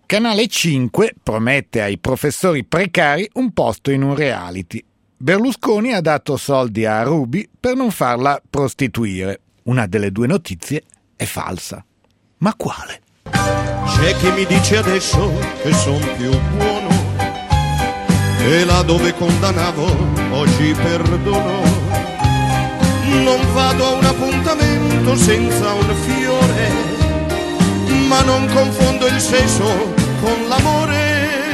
Canale 5 promette ai professori precari un posto in un reality. Berlusconi ha dato soldi a Ruby per non farla prostituire. Una delle due notizie è falsa. Ma quale? C'è chi mi dice adesso che son più buono e là dove condannavo oggi perdono. Non vado a un appuntamento senza un fiore, ma non confondo il sesso con l'amore.